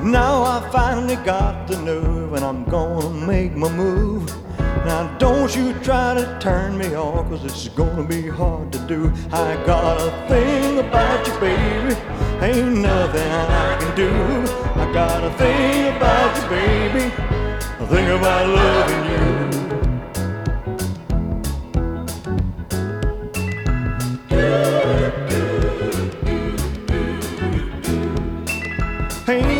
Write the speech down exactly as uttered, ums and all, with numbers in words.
Now I finally got the nerve and I'm gonna make my move. Now don't you try to turn me off, cause it's gonna be hard to do. I got a thing about you, baby, ain't nothing I can do. I got a thing about you, baby, a thing about loving you. Hey